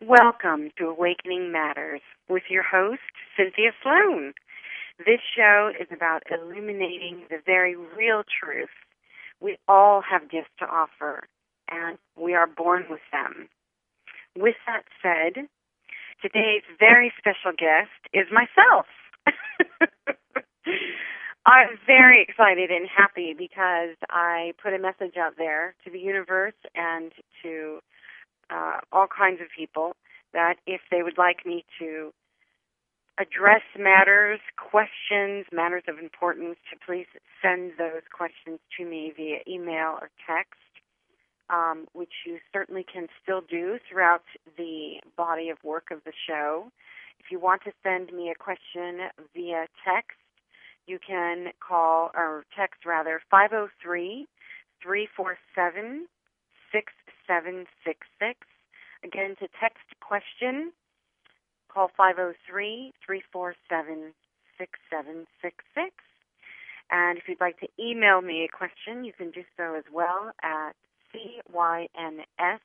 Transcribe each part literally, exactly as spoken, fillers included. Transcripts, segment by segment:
Welcome to Awakening Matters with your host, Cynthia Sloan. This show is about illuminating the very real truth. We all have gifts to offer, and we are born with them. With that said, today's very special guest is myself. I'm very excited and happy because I put a message out there to the universe and to uh, all kinds of people that if they would like me to address matters, questions, matters of importance, to please send those questions to me via email or text, um, which you certainly can still do throughout the body of work of the show. If you want to send me a question via text, you can call, or text rather, five oh three, three four seven, six seven six six. Again, to text question, call five oh three, three four seven, six seven six six. And if you'd like to email me a question, you can do so as well at cyns,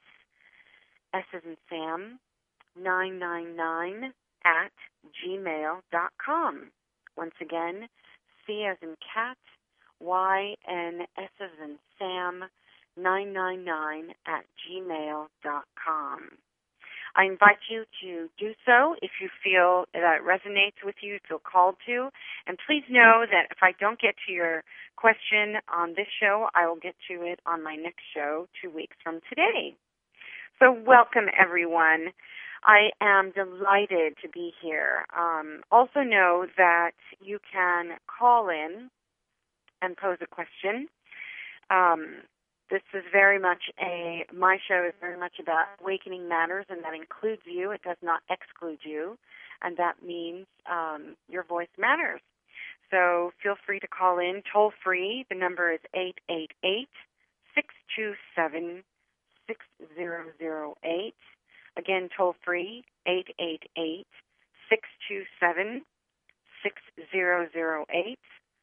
S as in Sam, nine nine nine at gmail dot com. Once again, C as in cat, Y N S as in Sam, nine nine nine at gmail dot com. I invite you to do so if you feel that it resonates with you, feel called to. And please know that if I don't get to your question on this show, I will get to it on my next show two weeks from today. So welcome, everyone. I am delighted to be here. Um, also know that you can call in and pose a question. Um, This is very much a, my show is very much about awakening matters, and that includes you. It does not exclude you, and that means um, your voice matters. So feel free to call in toll free. The number is eight eight eight, six two seven, six zero zero eight. Again, toll free, eight eight eight, six two seven, six zero zero eight.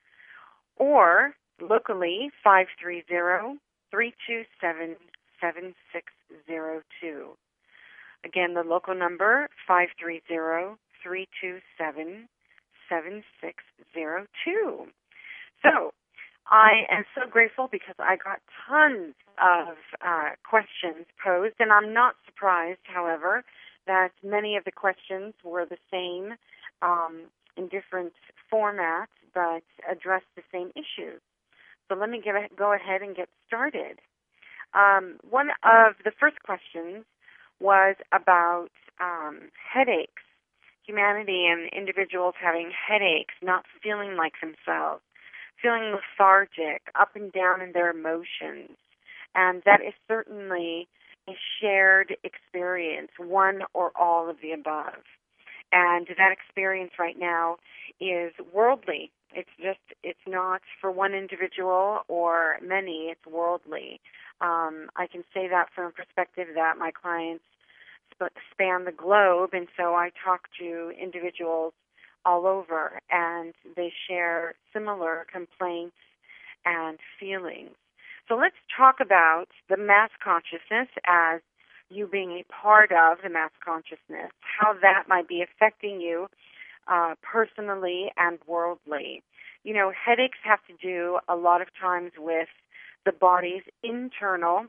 Or locally, five three zero, three two seven, seven six zero two. Again, the local number, five three zero, three two seven, seven six zero two. So, I am so grateful because I got tons of uh, questions posed, and I'm not surprised, however, that many of the questions were the same um, in different formats, but addressed the same issues. So let me give a, go ahead and get started. Um, one of the first questions was about um, headaches, humanity and individuals having headaches, not feeling like themselves, feeling lethargic, up and down in their emotions. And that is certainly a shared experience, one or all of the above. And that experience right now is worldly. It's just, it's not for one individual or many, it's worldly. Um, I can say that from a perspective that my clients sp- span the globe, and so I talk to individuals all over, and they share similar complaints and feelings. So let's talk about the mass consciousness as you being a part of the mass consciousness, how that might be affecting you uh, personally and worldly. You know, headaches have to do a lot of times with the body's internal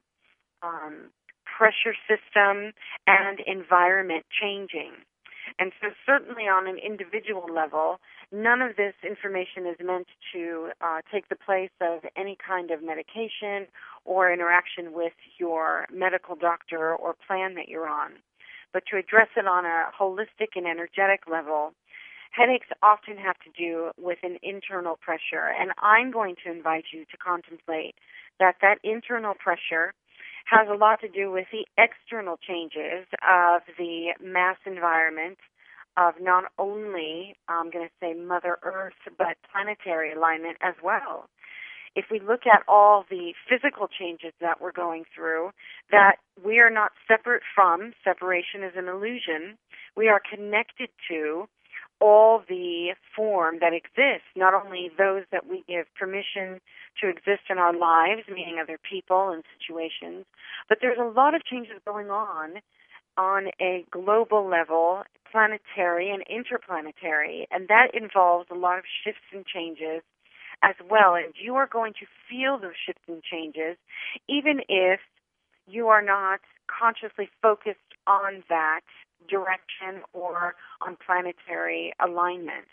um, pressure system and environment changing. And so certainly on an individual level, none of this information is meant to uh, take the place of any kind of medication or interaction with your medical doctor or plan that you're on. But to address it on a holistic and energetic level, headaches often have to do with an internal pressure. And I'm going to invite you to contemplate that that internal pressure has a lot to do with the external changes of the mass environment of not only, I'm going to say Mother Earth, but planetary alignment as well. If we look at all the physical changes that we're going through, that we are not separate from, separation is an illusion, we are connected to all the form that exists, not only those that we give permission to exist in our lives, meaning other people and situations, but there's a lot of changes going on on a global level, planetary and interplanetary, and that involves a lot of shifts and changes as well. And you are going to feel those shifts and changes, even if you are not consciously focused on that direction or on planetary alignment.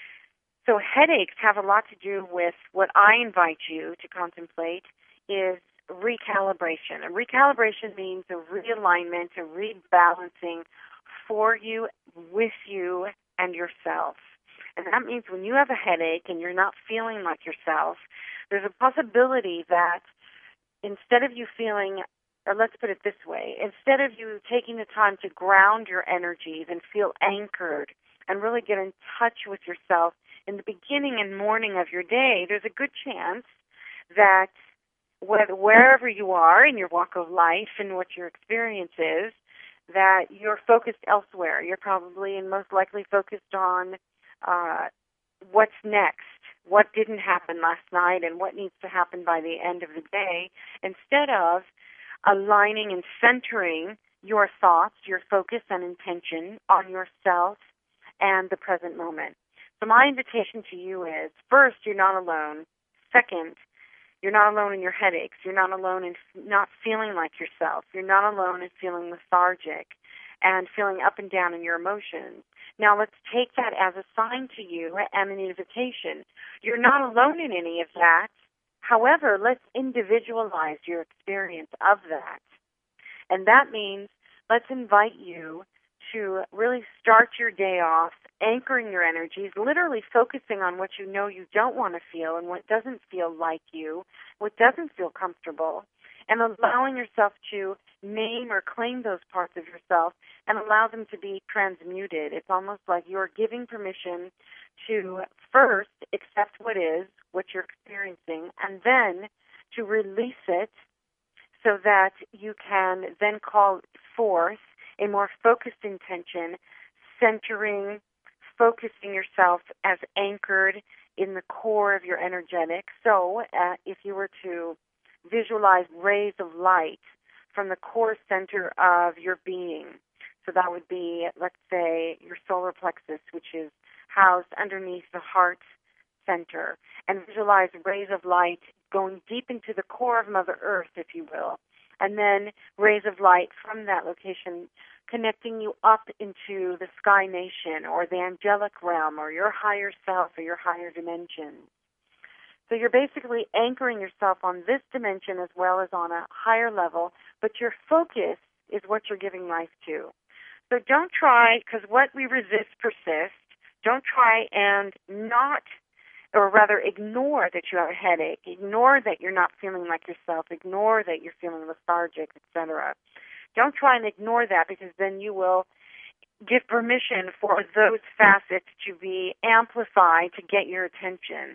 So headaches have a lot to do with what I invite you to contemplate is recalibration. A recalibration means a realignment, a rebalancing for you, with you, and yourself. And that means when you have a headache and you're not feeling like yourself, there's a possibility that instead of you feeling, or let's put it this way, instead of you taking the time to ground your energies and feel anchored and really get in touch with yourself in the beginning and morning of your day, there's a good chance that whether, wherever you are in your walk of life and what your experience is, that you're focused elsewhere. You're probably and most likely focused on uh, what's next, what didn't happen last night, and what needs to happen by the end of the day, instead of aligning and centering your thoughts, your focus and intention on yourself and the present moment. So my invitation to you is, first, you're not alone. Second, you're not alone in your headaches. You're not alone in not feeling like yourself. You're not alone in feeling lethargic and feeling up and down in your emotions. Now let's take that as a sign to you and an invitation. You're not alone in any of that. However, let's individualize your experience of that. And that means let's invite you to really start your day off anchoring your energies, literally focusing on what you know you don't want to feel and what doesn't feel like you, what doesn't feel comfortable, and allowing yourself to name or claim those parts of yourself and allow them to be transmuted. It's almost like you're giving permission to first accept what is, what you're experiencing, and then to release it so that you can then call forth a more focused intention, centering, focusing yourself as anchored in the core of your energetics. So uh, if you were to visualize rays of light from the core center of your being, so that would be, let's say, your solar plexus, which is housed underneath the heart center, and visualize rays of light going deep into the core of Mother Earth, if you will, and then rays of light from that location connecting you up into the sky nation or the angelic realm or your higher self or your higher dimension. So you're basically anchoring yourself on this dimension as well as on a higher level, but your focus is what you're giving life to. So don't try, because what we resist persists, don't try and not, or rather ignore that you have a headache, ignore that you're not feeling like yourself, ignore that you're feeling lethargic, et cetera. Don't try and ignore that, because then you will give permission for those facets to be amplified to get your attention.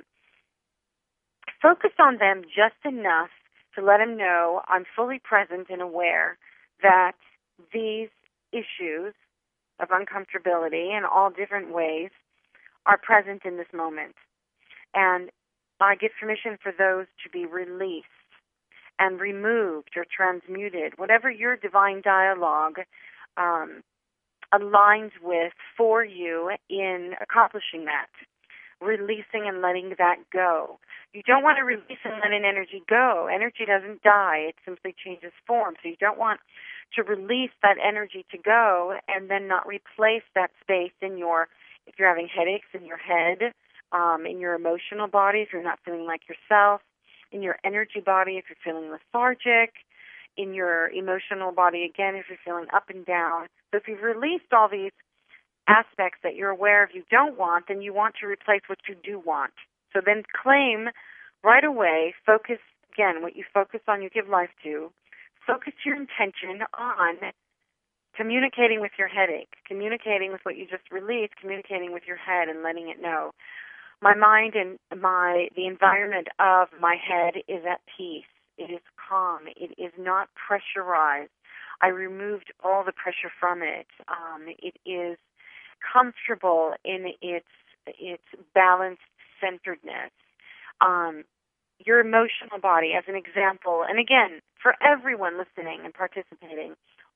Focus on them just enough to let them know I'm fully present and aware that these issues of uncomfortability in all different ways are present in this moment. And I give permission for those to be released and removed or transmuted, whatever your divine dialogue um, aligns with for you in accomplishing that, releasing and letting that go. You don't want to release and let an energy go. Energy doesn't die. It simply changes form. So you don't want to release that energy to go and then not replace that space in your, if you're having headaches in your head, um, in your emotional body, if you're not feeling like yourself, in your energy body, if you're feeling lethargic, in your emotional body, again, if you're feeling up and down. So if you've released all these aspects that you're aware of you don't want, then you want to replace what you do want. So then claim right away, focus, again, what you focus on, you give life to. Focus your intention on communicating with your headache, communicating with what you just released, communicating with your head and letting it know. My mind and my the environment of my head is at peace. It is calm. It is not pressurized. I removed all the pressure from it. Um, it is comfortable in its its balanced centeredness. Um, your emotional body, as an example, and again, for everyone listening and participating,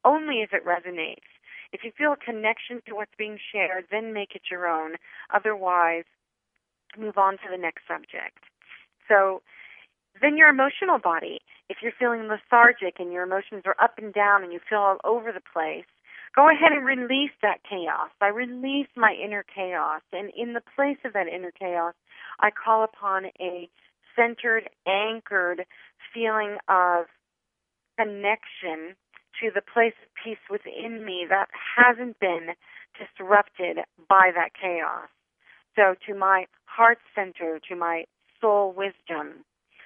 only if it resonates. If you feel a connection to what's being shared, then make it your own. Otherwise, move on to the next subject. So then your emotional body, if you're feeling lethargic and your emotions are up and down and you feel all over the place, go ahead and release that chaos. I release my inner chaos, and in the place of that inner chaos, I call upon a centered, anchored feeling of connection to the place of peace within me that hasn't been disrupted by that chaos. So to my heart center, to my soul wisdom,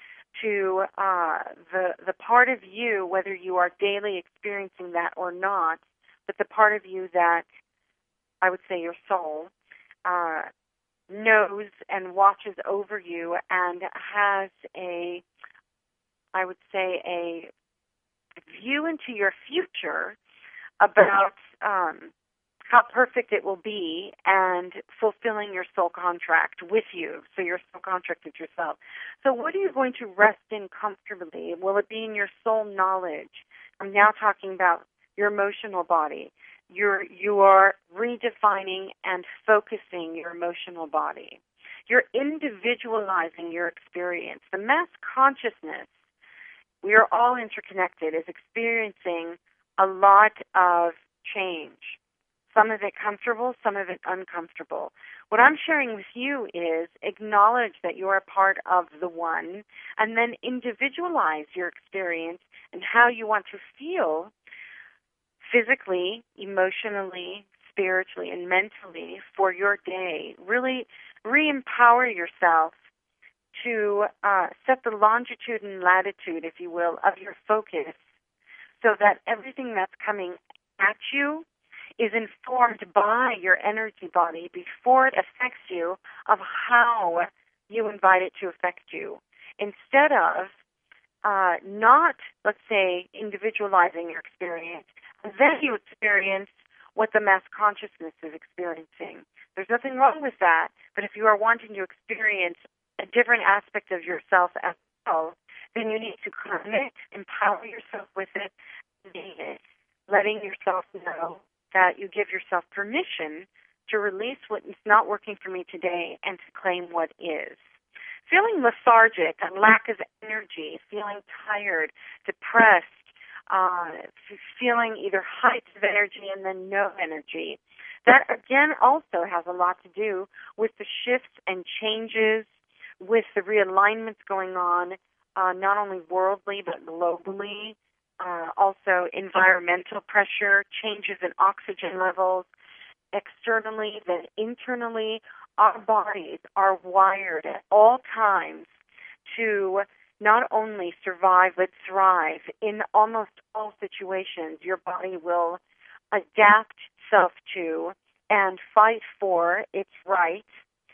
to uh, the the part of you, whether you are daily experiencing that or not, but the part of you that I would say your soul uh, knows and watches over you and has a, I would say, a view into your future about um, how perfect it will be and fulfilling your soul contract with you. So your soul contract with yourself. So what are you going to rest in comfortably? Will it be in your soul knowledge? I'm now talking about your emotional body. You're, you are redefining and focusing your emotional body. You're individualizing your experience. The mass consciousness, we are all interconnected, is experiencing a lot of change. Some of it comfortable, some of it uncomfortable. What I'm sharing with you is acknowledge that you are a part of the one, and then individualize your experience and how you want to feel physically, emotionally, spiritually, and mentally for your day. Really re-empower yourself to uh, set the longitude and latitude, if you will, of your focus so that everything that's coming at you is informed by your energy body before it affects you of how you invite it to affect you. Instead of uh, not, let's say, individualizing your experience, then you experience what the mass consciousness is experiencing. There's nothing wrong with that, but if you are wanting to experience a different aspect of yourself as well, then you need to connect, empower yourself with it, letting yourself know that you give yourself permission to release what is not working for me today and to claim what is. Feeling lethargic, a lack of energy, feeling tired, depressed, uh, feeling either heights of energy and then no energy, that again also has a lot to do with the shifts and changes, with the realignments going on, uh, not only worldly but globally. Uh, also environmental pressure, changes in oxygen levels, externally, then internally. Our bodies are wired at all times to not only survive but thrive. In almost all situations, your body will adapt itself to and fight for its right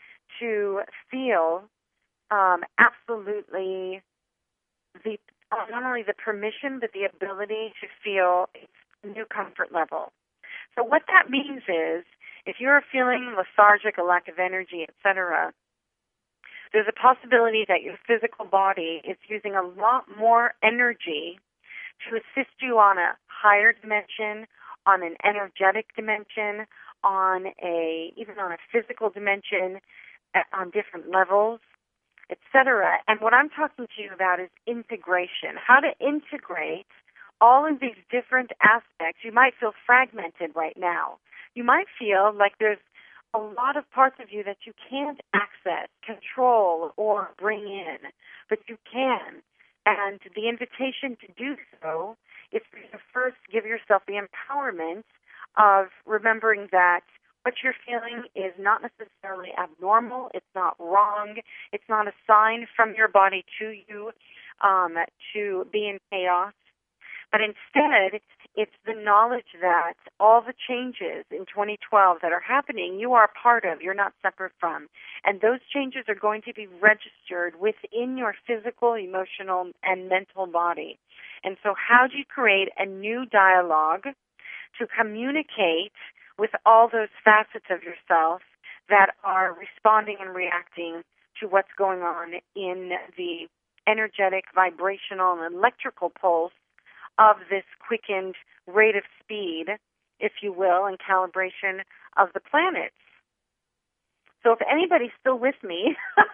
to feel um, absolutely the Uh, not only the permission, but the ability to feel a new comfort level. So what that means is, if you're feeling lethargic, a lack of energy, et cetera, there's a possibility that your physical body is using a lot more energy to assist you on a higher dimension, on an energetic dimension, on a even on a physical dimension, on different levels, et cetera. And what I'm talking to you about is integration, how to integrate all of these different aspects. You might feel fragmented right now. You might feel like there's a lot of parts of you that you can't access, control, or bring in, but you can. And the invitation to do so is to first give yourself the empowerment of remembering that what you're feeling is not necessarily abnormal. It's not wrong. It's not a sign from your body to you um, to be in chaos. But instead, it's the knowledge that all the changes in twenty twelve that are happening, you are a part of. You're not separate from. And those changes are going to be registered within your physical, emotional, and mental body. And so how do you create a new dialogue to communicate with all those facets of yourself that are responding and reacting to what's going on in the energetic, vibrational, and electrical pulse of this quickened, rate of speed, if you will, and calibration of the planets. So if anybody's still with me,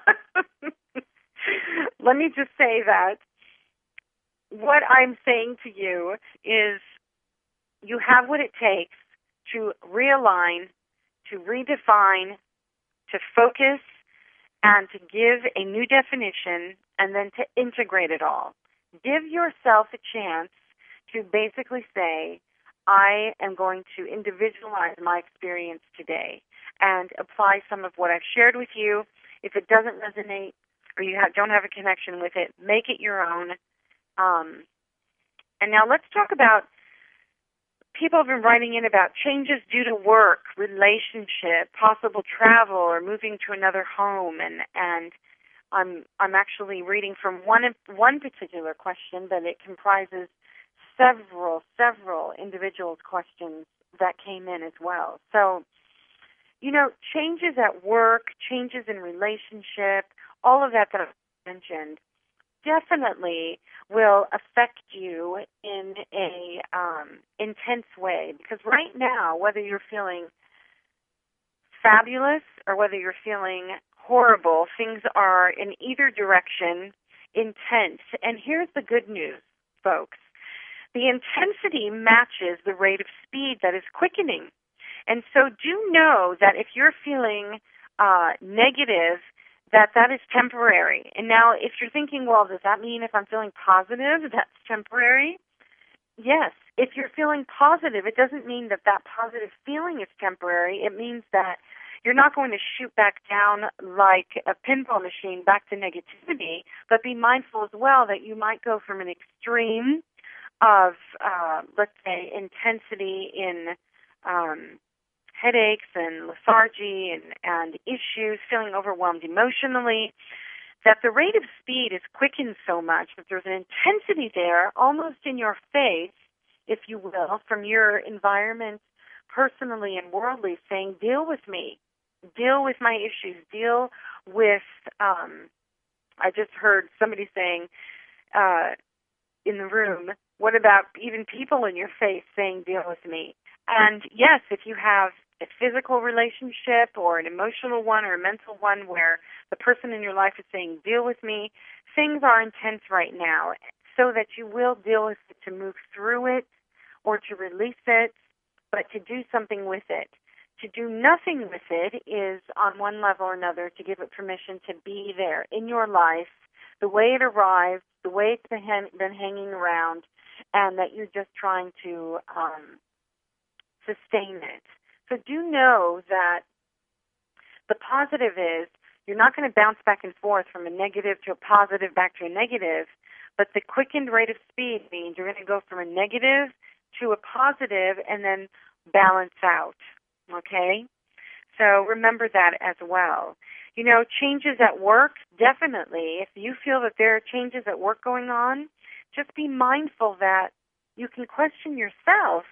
let me just say that what I'm saying to you is you have what it takes to realign, to redefine, to focus, and to give a new definition, and then to integrate it all. Give yourself a chance to basically say, I am going to individualize my experience today and apply some of what I've shared with you. If it doesn't resonate or you have, don't have a connection with it, make it your own. Um, and now let's talk about, people have been writing in about changes due to work, relationship, possible travel, or moving to another home. And, and I'm I'm actually reading from one one particular question, but it comprises several, several individuals' questions that came in as well. So, you know, changes at work, changes in relationship, all of that that I mentioned definitely will affect you in a um, intense way. Because right now, whether you're feeling fabulous or whether you're feeling horrible, things are in either direction intense. And here's the good news, folks. The intensity matches the rate of speed that is quickening. And so do know that if you're feeling uh, negative, that that is temporary. And now if you're thinking, well, does that mean if I'm feeling positive, that's temporary? Yes. If you're feeling positive, it doesn't mean that that positive feeling is temporary. It means that you're not going to shoot back down like a pinball machine back to negativity, but be mindful as well that you might go from an extreme of, uh, let's say, intensity in um, headaches and lethargy and, and issues, feeling overwhelmed emotionally, that the rate of speed is quickened so much that there's an intensity there almost in your face, if you will, from your environment personally and worldly saying, deal with me, deal with my issues, deal with, um, I just heard somebody saying uh, in the room, what about even people in your face saying, deal with me? And yes, if you have a physical relationship or an emotional one or a mental one where the person in your life is saying, deal with me, things are intense right now, so that you will deal with it, to move through it or to release it, but to do something with it. To do nothing with it is, on one level or another, to give it permission to be there in your life, the way it arrived, the way it's been, been hanging around, and that you're just trying to um, sustain it. So do know that the positive is you're not going to bounce back and forth from a negative to a positive back to a negative, but the quickened rate of speed means you're going to go from a negative to a positive and then balance out, okay? So remember that as well. You know, changes at work, definitely. If you feel that there are changes at work going on, just be mindful that you can question yourself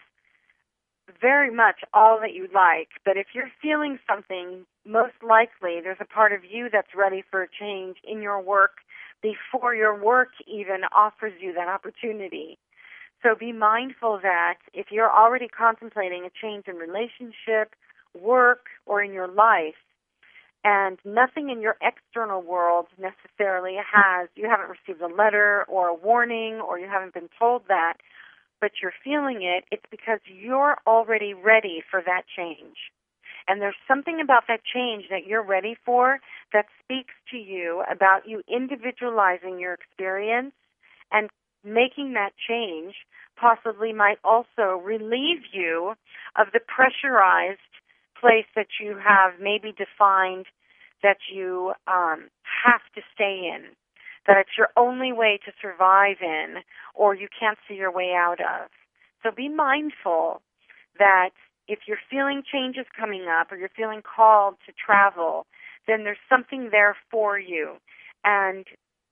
very much all that you like, but if you're feeling something, most likely there's a part of you that's ready for a change in your work before your work even offers you that opportunity. So be mindful that if you're already contemplating a change in relationship, work, or in your life, and nothing in your external world necessarily has, you haven't received a letter or a warning, or you haven't been told that, but you're feeling it, it's because you're already ready for that change. And there's something about that change that you're ready for that speaks to you about you individualizing your experience, and making that change possibly might also relieve you of the pressurized place that you have maybe defined that you um, have to stay in, that it's your only way to survive in, or you can't see your way out of. So be mindful that if you're feeling changes coming up or you're feeling called to travel, then there's something there for you. And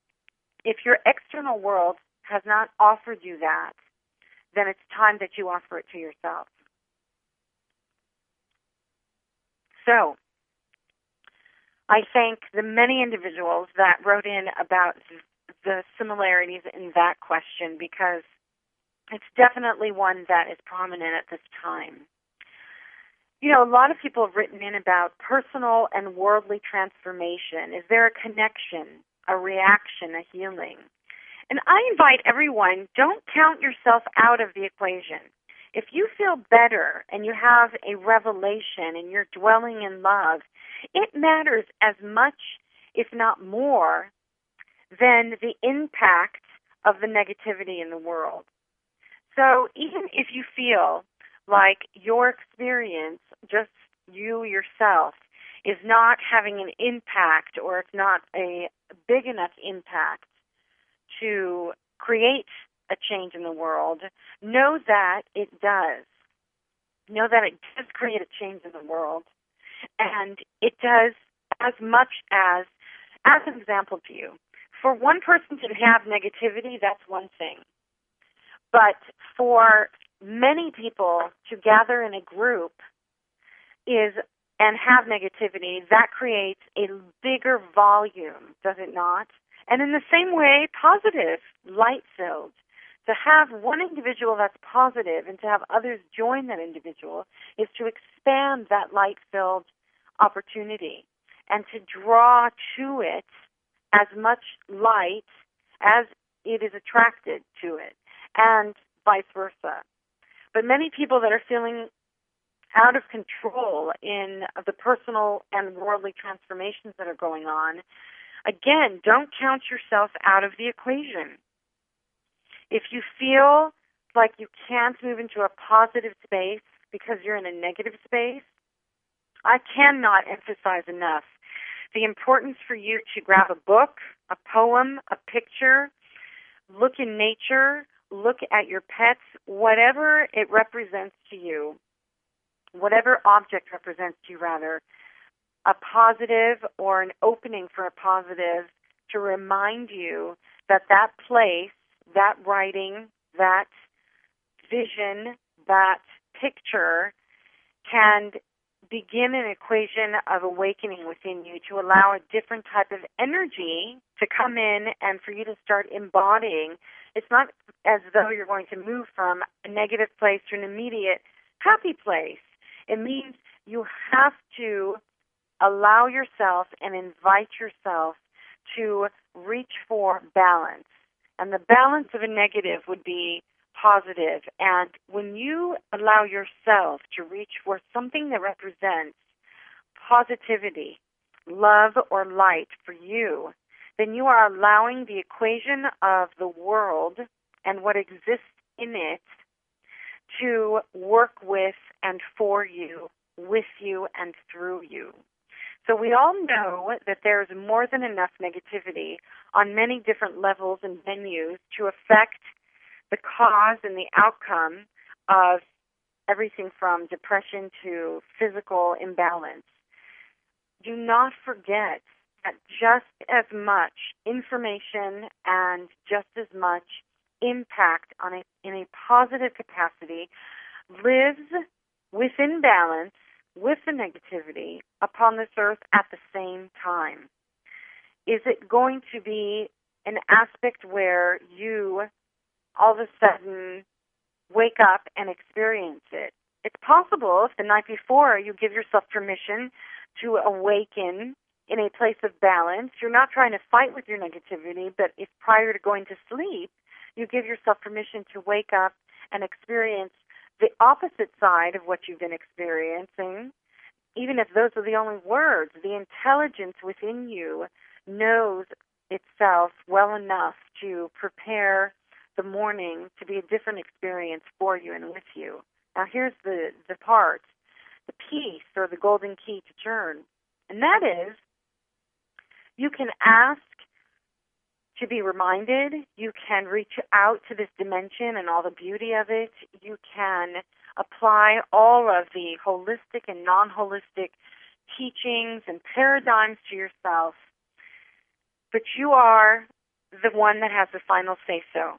if your external world has not offered you that, then it's time that you offer it to yourself. So, I thank the many individuals that wrote in about the similarities in that question, because it's definitely one that is prominent at this time. You know, a lot of people have written in about personal and worldly transformation. Is there a connection, a reaction, a healing? And I invite everyone, don't count yourself out of the equation. If you feel better and you have a revelation and you're dwelling in love, it matters as much, if not more, than the impact of the negativity in the world. So even if you feel like your experience, just you yourself, is not having an impact, or it's not a big enough impact to create a change in the world, know that it does. Know that it does create a change in the world. And it does as much as, as an example to you, for one person to have negativity, that's one thing. But for many people to gather in a group is and have negativity, that creates a bigger volume, does it not? And in the same way, positive, light-filled. To have one individual that's positive and to have others join that individual is to expand that light-filled opportunity and to draw to it as much light as it is attracted to it, and vice versa. But many people that are feeling out of control in the personal and worldly transformations that are going on, again, don't count yourself out of the equation. If you feel like you can't move into a positive space because you're in a negative space, I cannot emphasize enough the importance for you to grab a book, a poem, a picture, look in nature, look at your pets, whatever it represents to you, whatever object represents to you, rather, a positive or an opening for a positive to remind you that that place, that writing, that vision, that picture can begin an equation of awakening within you to allow a different type of energy to come in and for you to start embodying. It's not as though you're going to move from a negative place to an immediate happy place. It means you have to allow yourself and invite yourself to reach for balance. And the balance of a negative would be positive. And when you allow yourself to reach for something that represents positivity, love, or light for you, then you are allowing the equation of the world and what exists in it to work with and for you, with you, and through you. So we all know that there's more than enough negativity on many different levels and venues to affect the cause and the outcome of everything from depression to physical imbalance. Do not forget that just as much information and just as much impact on a, in a positive capacity lives within balance with the negativity upon this earth at the same time. Is it going to be an aspect where you all of a sudden wake up and experience it? It's possible if the night before you give yourself permission to awaken in a place of balance. You're not trying to fight with your negativity, but if prior to going to sleep, you give yourself permission to wake up and experience the opposite side of what you've been experiencing, even if those are the only words, the intelligence within you knows itself well enough to prepare the morning to be a different experience for you and with you. Now here's the, the part, the piece or the golden key to turn, and that is you can ask to be reminded, you can reach out to this dimension and all the beauty of it, you can apply all of the holistic and non-holistic teachings and paradigms to yourself, but you are the one that has the final say-so.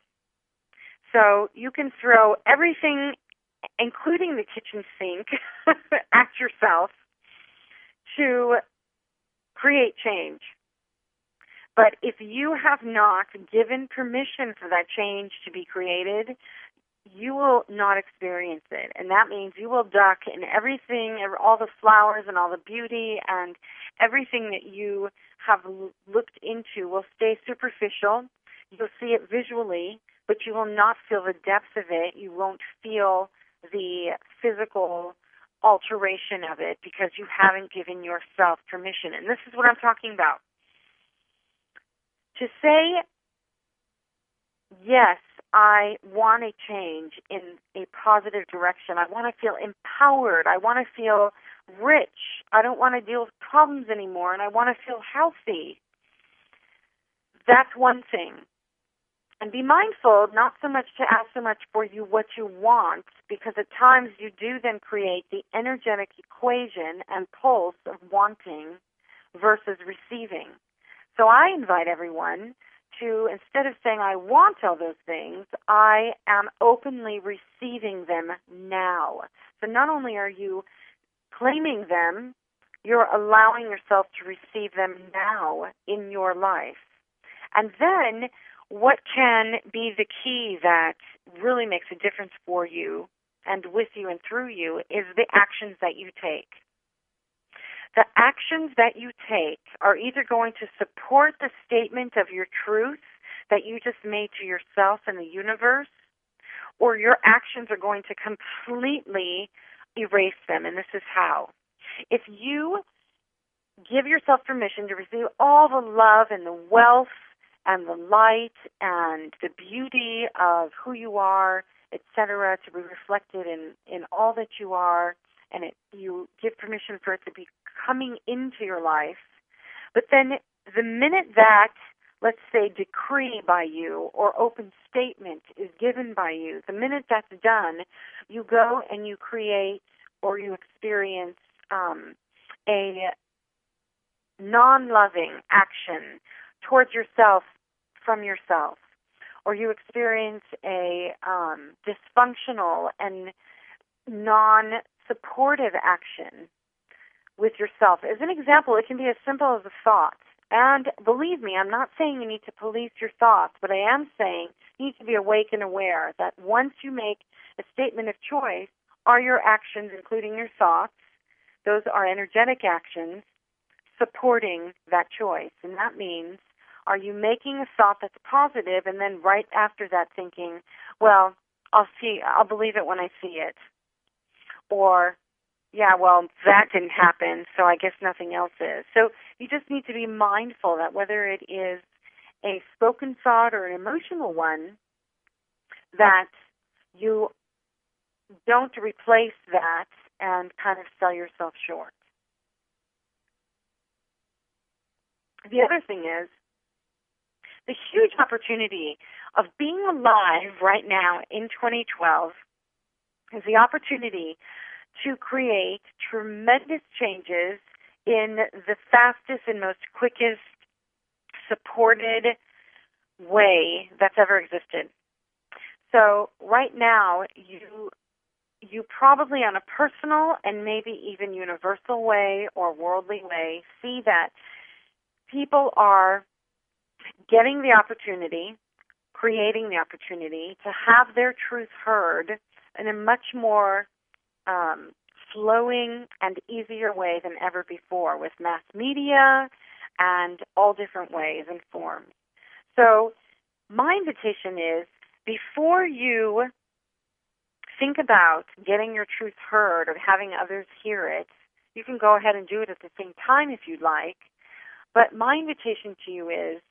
So you can throw everything, including the kitchen sink, at yourself to create change. But if you have not given permission for that change to be created, you will not experience it. And that means you will duck in everything, all the flowers and all the beauty and everything that you have looked into will stay superficial. You'll see it visually, but you will not feel the depth of it. You won't feel the physical alteration of it because you haven't given yourself permission. And this is what I'm talking about. To say, yes, I want to change in a positive direction. I want to feel empowered. I want to feel rich. I don't want to deal with problems anymore, and I want to feel healthy. That's one thing. And be mindful not so much to ask so much for you what you want, because at times you do then create the energetic equation and pulse of wanting versus receiving. So I invite everyone to, instead of saying I want all those things, I am openly receiving them now. So not only are you claiming them, you're allowing yourself to receive them now in your life. And then what can be the key that really makes a difference for you and with you and through you is the actions that you take. The actions that you take are either going to support the statement of your truth that you just made to yourself and the universe, or your actions are going to completely erase them, and this is how. If you give yourself permission to receive all the love and the wealth and the light and the beauty of who you are, et cetera, to be reflected in, in all that you are, and it, you give permission for it to be coming into your life. But then the minute that, let's say, decree by you or open statement is given by you, the minute that's done, you go and you create or you experience um, a non-loving action towards yourself from yourself, or you experience a um, dysfunctional and non-supportive action with yourself. As an example, it can be as simple as a thought. And believe me, I'm not saying you need to police your thoughts, but I am saying you need to be awake and aware that once you make a statement of choice, are your actions, including your thoughts, those are energetic actions, supporting that choice. And that means, are you making a thought that's positive and then right after that thinking, well, I'll see, I'll believe it when I see it. Or, yeah, well, that didn't happen, so I guess nothing else is. So you just need to be mindful that whether it is a spoken thought or an emotional one, that you don't replace that and kind of sell yourself short. The other thing is, the huge opportunity of being alive right now in twenty twelve is the opportunity to create tremendous changes in the fastest and most quickest supported way that's ever existed. So right now, you you probably on a personal and maybe even universal way or worldly way see that people are getting the opportunity, creating the opportunity to have their truth heard in a much more um, flowing and easier way than ever before with mass media and all different ways and forms. So my invitation is, before you think about getting your truth heard or having others hear it, you can go ahead and do it at the same time if you'd like. But my invitation to you is,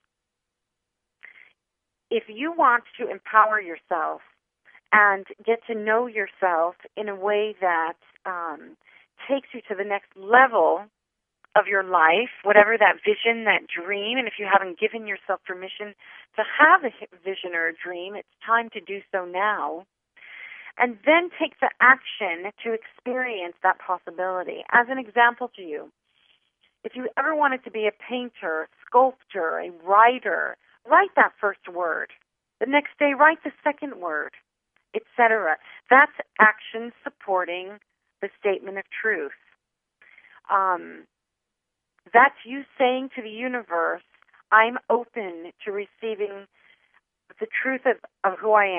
if you want to empower yourself and get to know yourself in a way that um, takes you to the next level of your life, whatever that vision, that dream, and if you haven't given yourself permission to have a vision or a dream, it's time to do so now. And then take the action to experience that possibility. As an example to you, if you ever wanted to be a painter, sculptor, a writer, write that first word. The next day, write the second word, et cetera. That's action supporting the statement of truth. Um, that's you saying to the universe, I'm open to receiving the truth of, of who I am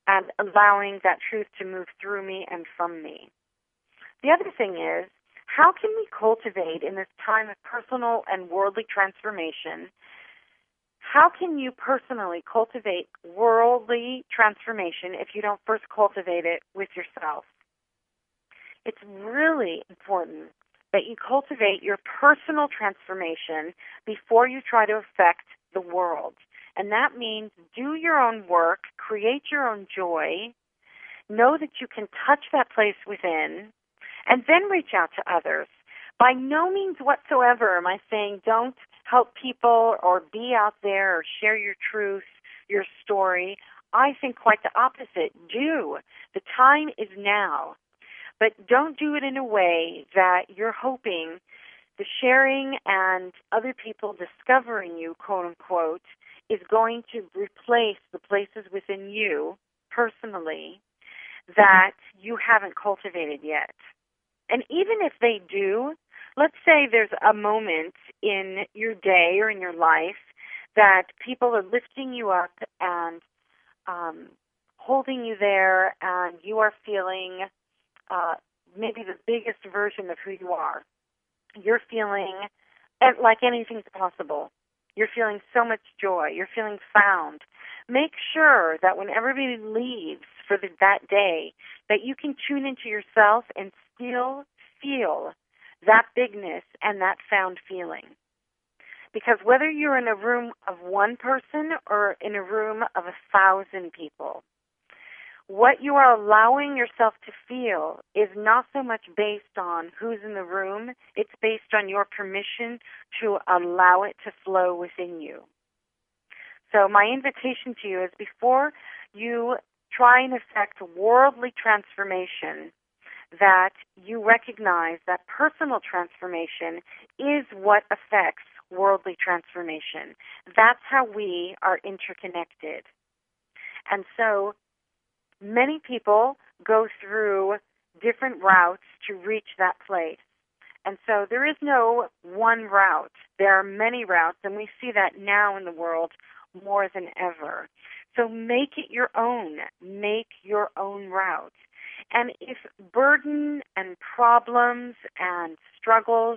and allowing that truth to move through me and from me. The other thing is, how can we cultivate in this time of personal and worldly transformation, how can you personally cultivate worldly transformation if you don't first cultivate it with yourself? It's really important that you cultivate your personal transformation before you try to affect the world. And that means do your own work, create your own joy, know that you can touch that place within, and then reach out to others. By no means whatsoever am I saying don't help people or be out there or share your truth, your story. I think quite the opposite. Do. The time is now. But don't do it in a way that you're hoping the sharing and other people discovering you, quote unquote, is going to replace the places within you personally that you haven't cultivated yet. And even if they do, let's say there's a moment in your day or in your life that people are lifting you up and um, holding you there, and you are feeling uh, maybe the biggest version of who you are. You're feeling like anything's possible. You're feeling so much joy. You're feeling found. Make sure that when everybody leaves for the, that day, that you can tune into yourself and still feel that bigness and that found feeling. Because whether you're in a room of one person or in a room of a thousand people, what you are allowing yourself to feel is not so much based on who's in the room, it's based on your permission to allow it to flow within you. So my invitation to you is before you try and affect worldly transformation, that you recognize that personal transformation is what affects worldly transformation. That's how we are interconnected. And so many people go through different routes to reach that place. And so there is no one route. There are many routes, and we see that now in the world more than ever. So make it your own. Make your own route. And if burden and problems and struggles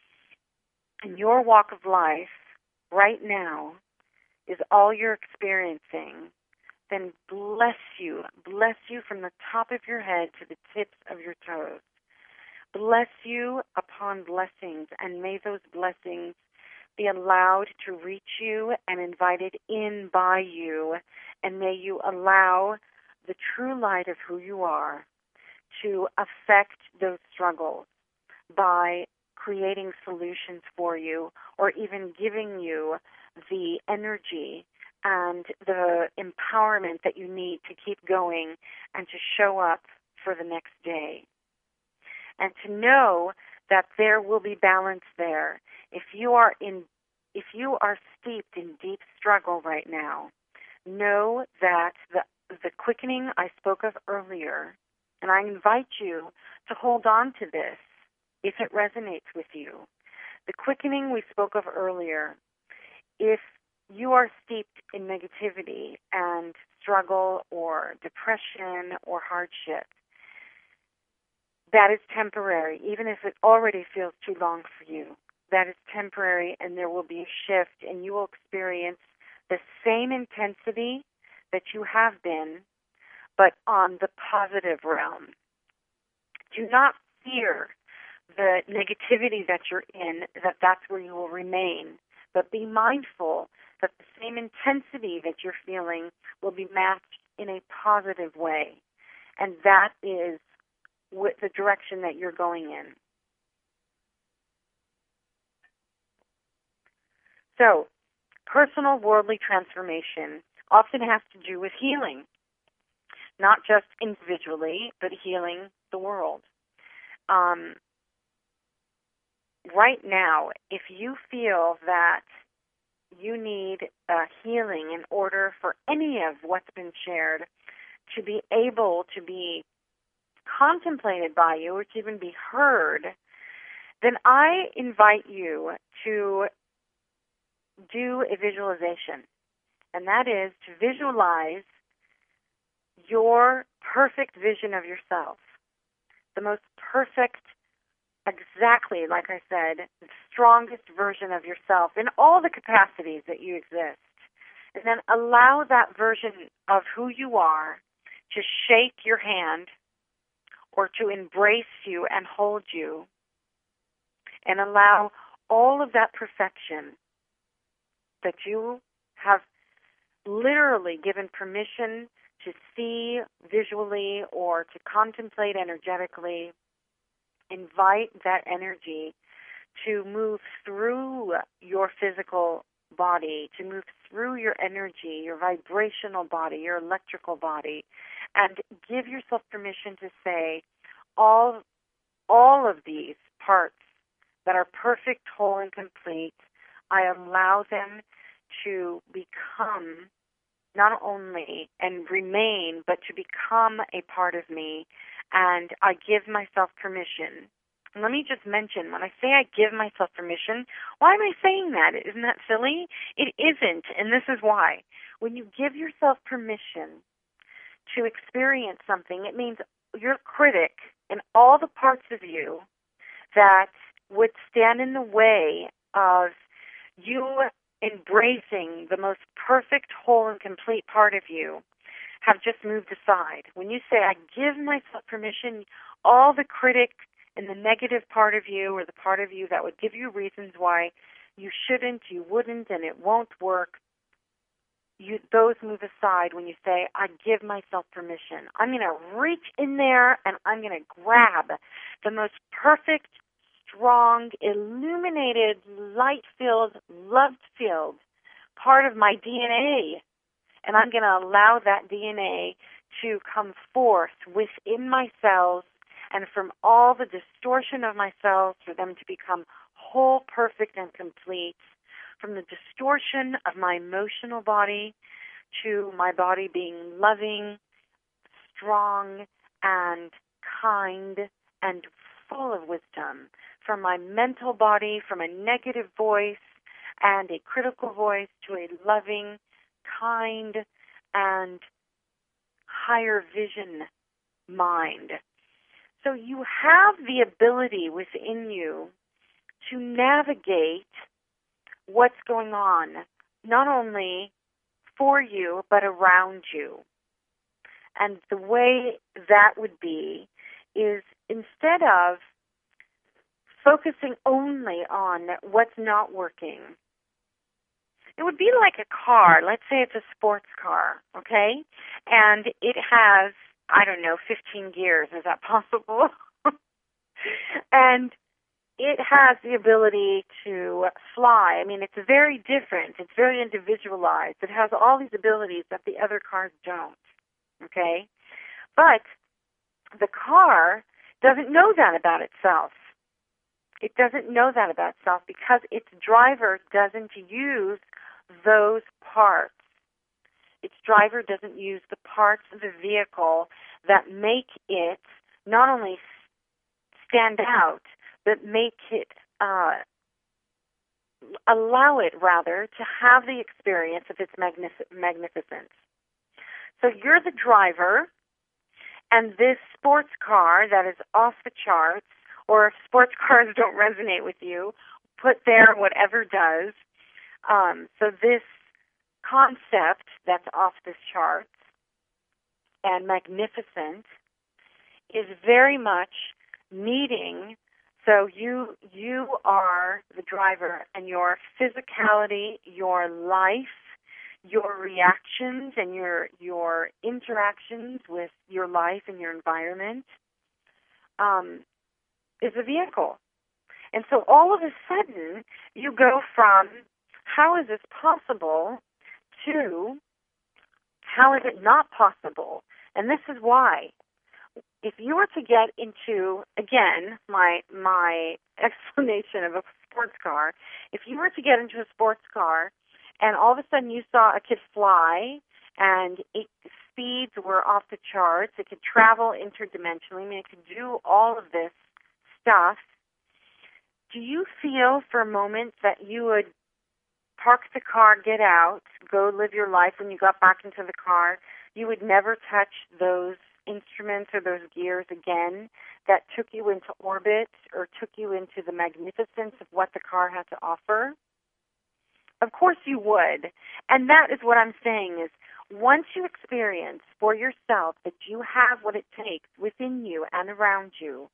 in your walk of life right now is all you're experiencing, then bless you. Bless you from the top of your head to the tips of your toes. Bless you upon blessings, and may those blessings be allowed to reach you and invited in by you, and may you allow the true light of who you are to affect those struggles by creating solutions for you or even giving you the energy and the empowerment that you need to keep going and to show up for the next day. And to know that there will be balance there. If you are in, if you are steeped in deep struggle right now, know that the the quickening I spoke of earlier, and I invite you to hold on to this if it resonates with you. The quickening we spoke of earlier, if you are steeped in negativity and struggle or depression or hardship, that is temporary, even if it already feels too long for you. That is temporary, and there will be a shift, and you will experience the same intensity that you have been, but on the positive realm. Do not fear the negativity that you're in, that that's where you will remain, but be mindful that the same intensity that you're feeling will be matched in a positive way, and that is with the direction that you're going in. So, personal worldly transformation often has to do with healing, not just individually, but healing the world. Um, right now, if you feel that you need uh, healing in order for any of what's been shared to be able to be contemplated by you or to even be heard, then I invite you to do a visualization. And that is to visualize your perfect vision of yourself, the most perfect, exactly, like I said, the strongest version of yourself in all the capacities that you exist. And then allow that version of who you are to shake your hand or to embrace you and hold you, and allow all of that perfection that you have literally given permission to see visually or to contemplate energetically, invite that energy to move through your physical body, to move through your energy, your vibrational body, your electrical body, and give yourself permission to say, all, all of these parts that are perfect, whole, and complete, I allow them to become not only and remain, but to become a part of me, and I give myself permission. And let me just mention, when I say I give myself permission, why am I saying that? Isn't that silly? It isn't, and this is why. When you give yourself permission to experience something, it means your critic and all the parts of you that would stand in the way of you embracing the most perfect, whole, and complete part of you have just moved aside. When you say, I give myself permission, all the critic and the negative part of you, or the part of you that would give you reasons why you shouldn't, you wouldn't, and it won't work, you, those move aside when you say, I give myself permission. I'm going to reach in there and I'm going to grab the most perfect, strong, illuminated, light-filled, love-filled part of my D N A, and I'm going to allow that D N A to come forth within my cells, and from all the distortion of my cells, for them to become whole, perfect, and complete, from the distortion of my emotional body to my body being loving, strong, and kind, and full of wisdom, from my mental body, from a negative voice and a critical voice to a loving, kind, and higher vision mind. So you have the ability within you to navigate what's going on, not only for you, but around you. And the way that would be is, instead of focusing only on what's not working, it would be like a car. Let's say it's a sports car, okay? And it has, I don't know, fifteen gears. Is that possible? And it has the ability to fly. I mean, it's very different. It's very individualized. It has all these abilities that the other cars don't, okay? But the car doesn't know that about itself. It doesn't know that about itself because its driver doesn't use those parts. Its driver doesn't use the parts of the vehicle that make it not only stand out, but make it, uh, allow it, rather, to have the experience of its magnific- magnificence. So you're the driver, and this sports car that is off the charts, or if sports cars don't resonate with you, put there whatever does. Um, so this concept that's off the charts and magnificent is very much needing, so you you are the driver, and your physicality, your life, your reactions, and your your interactions with your life and your environment um, is a vehicle. And so all of a sudden, you go from, how is this possible, to, how is it not possible? And this is why. If you were to get into, again, my my explanation of a sports car, if you were to get into a sports car and all of a sudden you saw a kid fly and its speeds were off the charts, it could travel interdimensionally, I mean, it could do all of this stuff, do you feel for a moment that you would park the car, get out, go live your life when you got back into the car? You would never touch those instruments or those gears again that took you into orbit or took you into the magnificence of what the car had to offer? Of course you would. And that is what I'm saying is, once you experience for yourself that you have what it takes within you and around you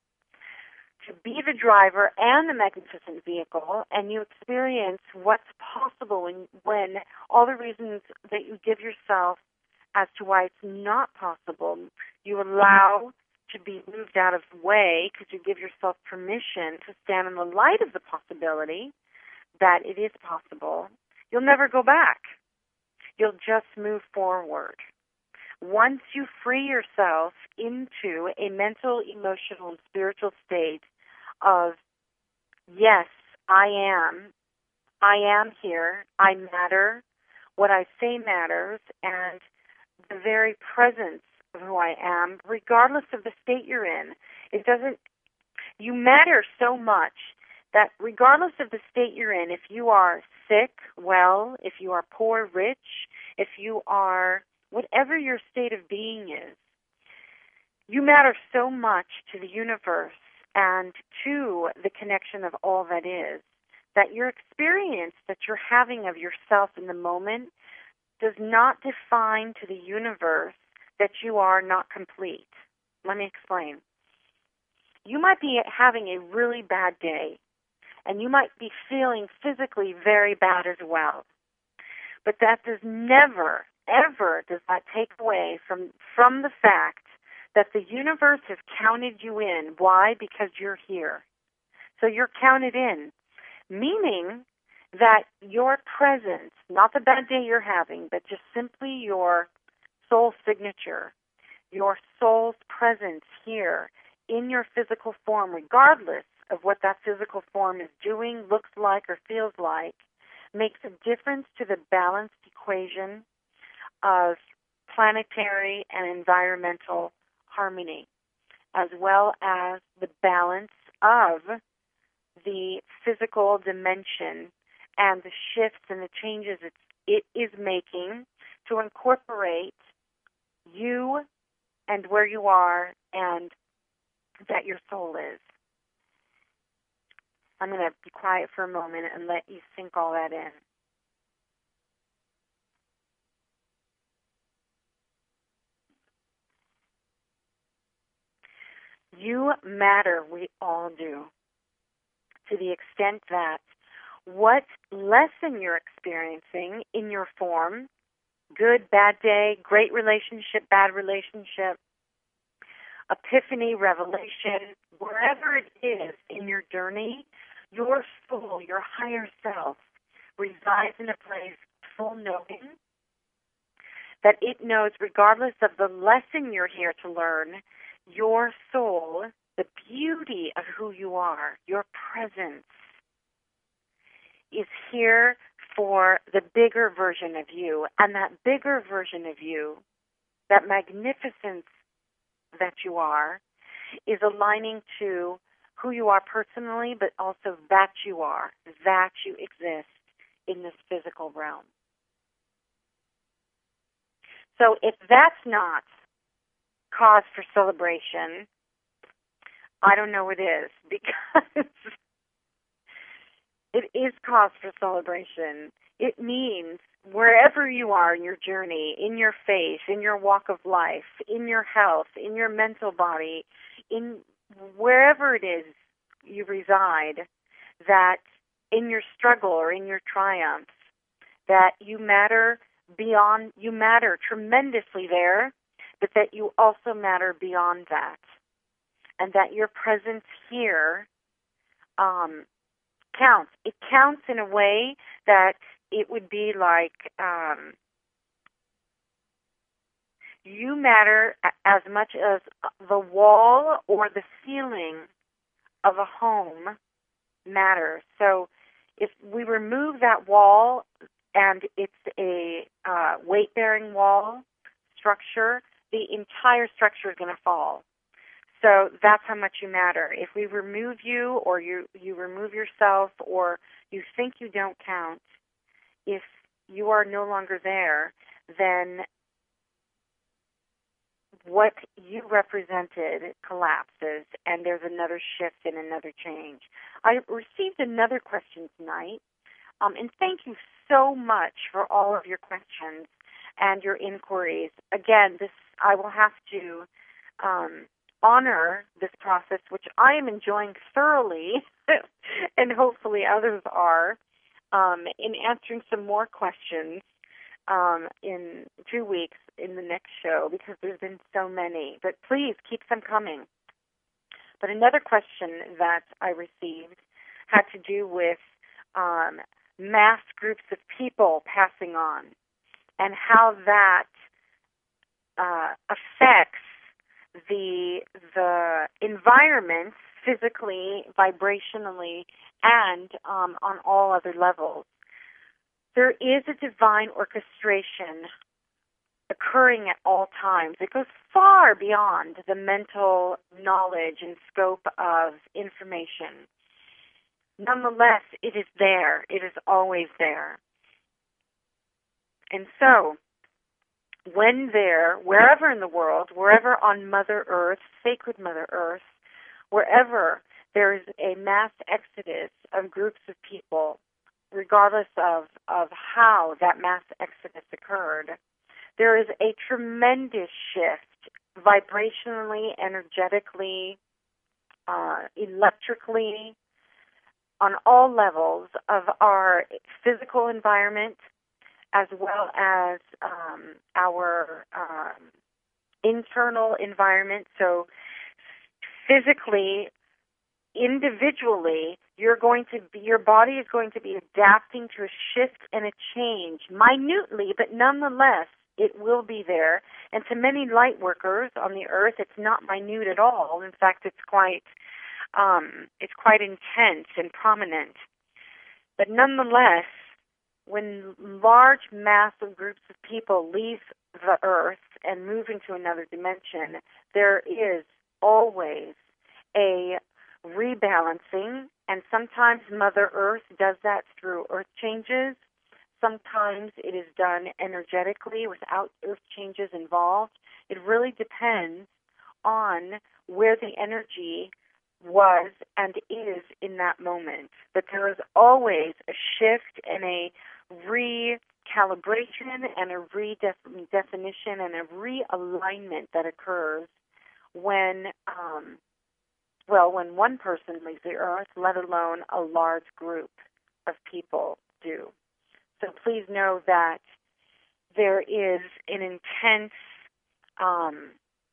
to be the driver and the magnificent vehicle, and you experience what's possible when, when all the reasons that you give yourself as to why it's not possible, you allow to be moved out of the way because you give yourself permission to stand in the light of the possibility that it is possible, you'll never go back. You'll just move forward. Once you free yourself into a mental, emotional, and spiritual state of, yes, I am, I am here, I matter, what I say matters, and the very presence of who I am, regardless of the state you're in, it doesn't, you matter so much that regardless of the state you're in, if you are sick, well, if you are poor, rich, if you are, whatever your state of being is, you matter so much to the universe and to the connection of all that is, that your experience that you're having of yourself in the moment does not define to the universe that you are not complete. Let me explain. You might be having a really bad day, and you might be feeling physically very bad as well. But that does never, ever does that take away from, from the fact that the universe has counted you in. Why? Because you're here. So you're counted in, meaning that your presence, not the bad day you're having, but just simply your soul signature, your soul's presence here in your physical form, regardless of what that physical form is doing, looks like, or feels like, makes a difference to the balanced equation of planetary and environmental harmony, as well as the balance of the physical dimension and the shifts and the changes it's, it is making to incorporate you and where you are and that your soul is. I'm going to be quiet for a moment and let you sink all that in. You matter, we all do, to the extent that what lesson you're experiencing in your form, good, bad day, great relationship, bad relationship, epiphany, revelation, wherever it is in your journey, your soul, your higher self, resides in a place of full knowing that it knows, regardless of the lesson you're here to learn, your soul, the beauty of who you are, your presence, is here for the bigger version of you. And that bigger version of you, that magnificence that you are, is aligning to who you are personally, but also that you are, that you exist in this physical realm. So if that's not cause for celebration, I don't know what is, because it is cause for celebration. It means wherever you are in your journey, in your faith, in your walk of life, in your health, in your mental body, in wherever it is you reside, that in your struggle or in your triumph, that you matter beyond, you matter tremendously there, but that you also matter beyond that. And that your presence here um, counts. It counts in a way that it would be like um, you matter as much as the wall or the ceiling of a home matters. So if we remove that wall and it's a uh, weight-bearing wall structure, the entire structure is going to fall. So that's how much you matter. If we remove you or you, you remove yourself or you think you don't count, if you are no longer there, then what you represented collapses and there's another shift and another change. I received another question tonight, um, and thank you so much for all of your questions and your inquiries. Again, this I will have to um, honor this process, which I am enjoying thoroughly, and hopefully others are, um, in answering some more questions um, in two weeks in the next show, because there's been so many. But please keep them coming. But another question that I received had to do with um, mass groups of people passing on and how that uh, affects the the environment physically, vibrationally, and um, on all other levels. There is a divine orchestration occurring at all times. It goes far beyond the mental knowledge and scope of information. Nonetheless, it is there. It is always there. And so, when there, wherever in the world, wherever on Mother Earth, sacred Mother Earth, wherever there is a mass exodus of groups of people, regardless of, of how that mass exodus occurred, there is a tremendous shift vibrationally, energetically, uh, electrically, on all levels of our physical environment, as well as um, our um, internal environment. So physically, individually, you're going to be, your body is going to be adapting to a shift and a change, minutely, but nonetheless, it will be there. And to many light workers on the earth, it's not minute at all. In fact, it's quite, um, it's quite intense and prominent. But nonetheless, when large, massive groups of people leave the earth and move into another dimension, there is always a rebalancing, and sometimes Mother Earth does that through earth changes. Sometimes it is done energetically without earth changes involved. It really depends on where the energy was and is in that moment. But there is always a shift and a recalibration and a redefinition and a realignment that occurs when um, well, when one person leaves the earth, let alone a large group of people do. So please know that there is an intense um,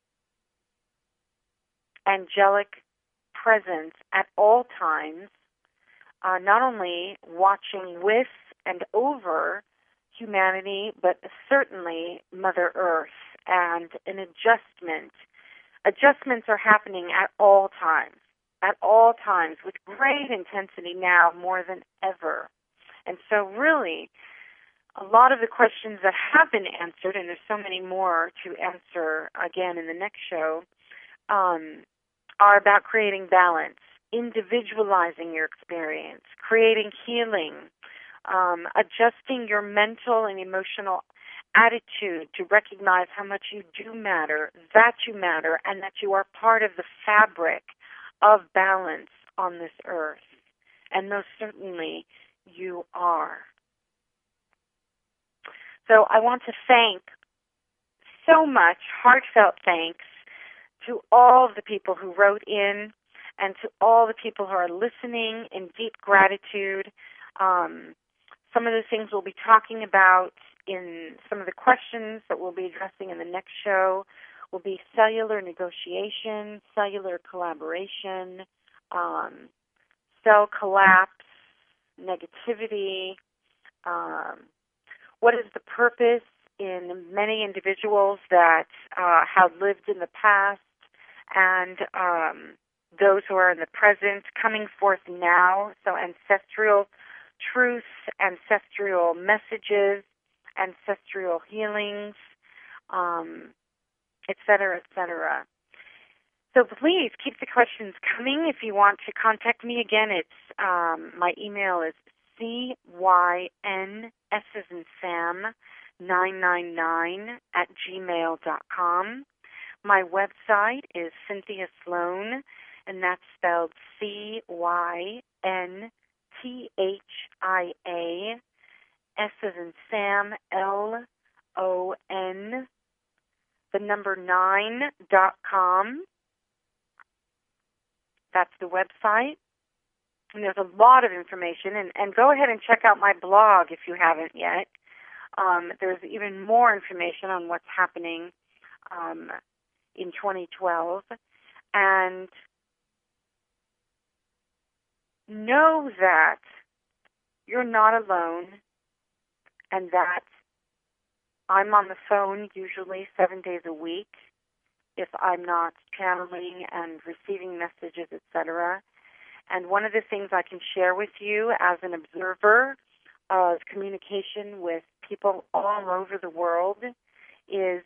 angelic presence at all times, uh, not only watching with and over humanity, but certainly Mother Earth, and an adjustment. Adjustments are happening at all times, at all times, with great intensity now more than ever. And so really, a lot of the questions that have been answered, and there's so many more to answer again in the next show, um, are about creating balance, individualizing your experience, creating healing, um, adjusting your mental and emotional attitude to recognize how much you do matter, that you matter, and that you are part of the fabric of balance on this earth. And most certainly you are. So I want to thank so much, heartfelt thanks, to all of the people who wrote in and to all the people who are listening in deep gratitude. Um, some of the things we'll be talking about in some of the questions that we'll be addressing in the next show will be cellular negotiation, cellular collaboration, um, cell collapse, negativity, um, what is the purpose in many individuals that uh, have lived in the past and um, those who are in the present, coming forth now, so ancestral truths, ancestral messages, ancestral healings, um, et cetera, et cetera. So please keep the questions coming. If you want to contact me again, it's um, my email is C Y N S as in Sam nine nine nine at gmail dot com. My website is Cynthia Sloan, and that's spelled C Y N T H I A, S as in Sam, L O N, the number nine dot com. That's the website. And there's a lot of information, and, and go ahead and check out my blog if you haven't yet. Um, there's even more information on what's happening um, in twenty twelve. And know that you're not alone, and that I'm on the phone usually seven days a week if I'm not channeling and receiving messages, et cetera. And one of the things I can share with you as an observer of communication with people all over the world is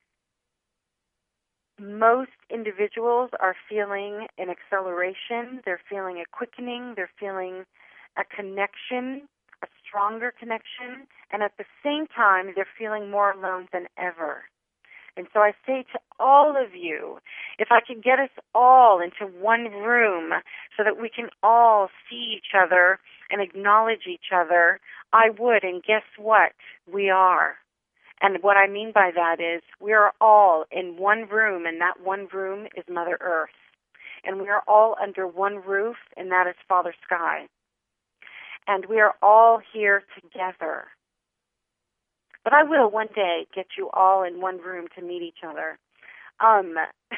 most individuals are feeling an acceleration, they're feeling a quickening, they're feeling a connection, a stronger connection, and at the same time they're feeling more alone than ever. And so I say to all of you, if I can get us all into one room so that we can all see each other and acknowledge each other, I would. And guess what? We are. And what I mean by that is we are all in one room, and that one room is Mother Earth. And we are all under one roof, and that is Father Sky. And we are all here together. But I will one day get you all in one room to meet each other. Um,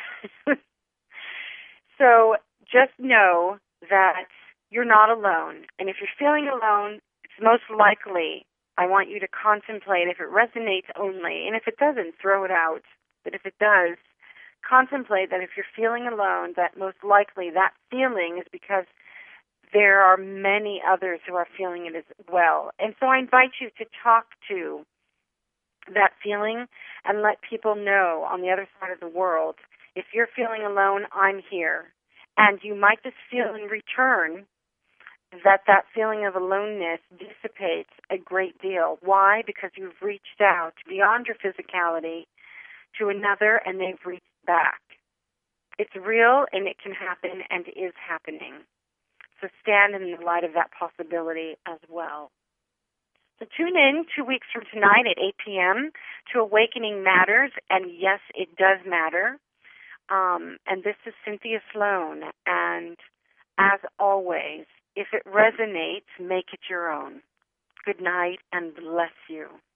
so just know that you're not alone. And if you're feeling alone, it's most likely, I want you to contemplate if it resonates only. And if it doesn't, throw it out. But if it does, contemplate that if you're feeling alone, that most likely that feeling is because there are many others who are feeling it as well. And so I invite you to talk to that feeling and let people know on the other side of the world, if you're feeling alone, I'm here. And you might just feel in return that that feeling of aloneness dissipates a great deal. Why? Because you've reached out beyond your physicality to another and they've reached back. It's real and it can happen and is happening. So stand in the light of that possibility as well. So tune in two weeks from tonight at eight p.m. to Awakening Matters, and yes, it does matter. Um, and this is Cynthia Sloan, and as always, if it resonates, make it your own. Good night, and bless you.